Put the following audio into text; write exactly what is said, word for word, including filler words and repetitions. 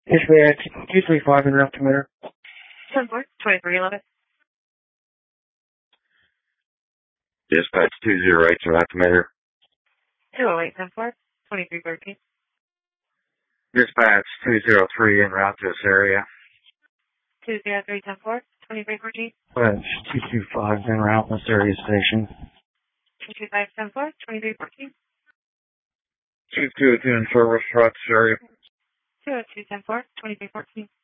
Dispatch two three five in route to Metter. ten four, twenty-three eleven. Dispatch two zero eight in route to Metter. two oh eight, ten four, twenty-three thirteen. Dispatch two zero three en route to this area. two zero three, ten four, twenty-three fourteen. Dispatch two two five en route to this area station. two two five, ten four, twenty-three fourteen. two two two in service route to this area. two oh two, ten four, twenty-three fourteen.